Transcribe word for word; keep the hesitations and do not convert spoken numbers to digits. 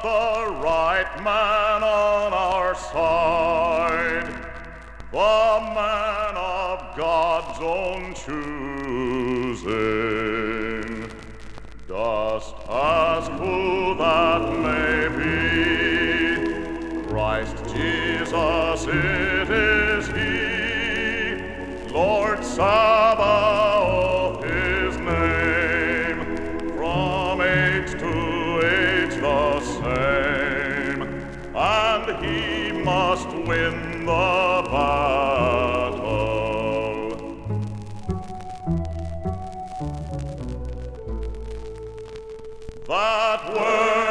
the right man on our side, the man of God's own choosing. Just ask who that may be. Christ Jesus, it is He, Lord Sabaoth His name, from age to age the same, and He must win the battle. That word